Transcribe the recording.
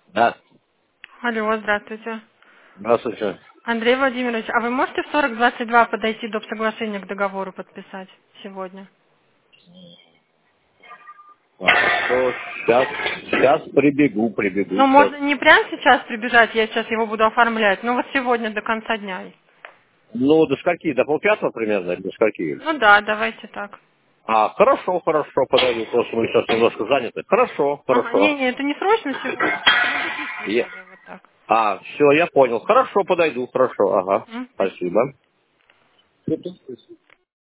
Да. Алло, здравствуйте. Здравствуйте. Андрей Владимирович, а вы можете в 4022 подойти доп. Соглашения к договору подписать сегодня? Хорошо, сейчас прибегу Ну, сейчас. можно не прямо сейчас прибежать, я сейчас его буду оформлять, но вот сегодня до конца дня. Ну, до скольки? До полпятого примерно? Или до скольки? Ну да, давайте так. Хорошо, подойду, просто мы сейчас немножко заняты. Хорошо, Ага, хорошо. не, это не срочно сегодня, просто до 5 Я- даже вот так. все, я понял. Хорошо, подойду, хорошо, ага. М? Спасибо.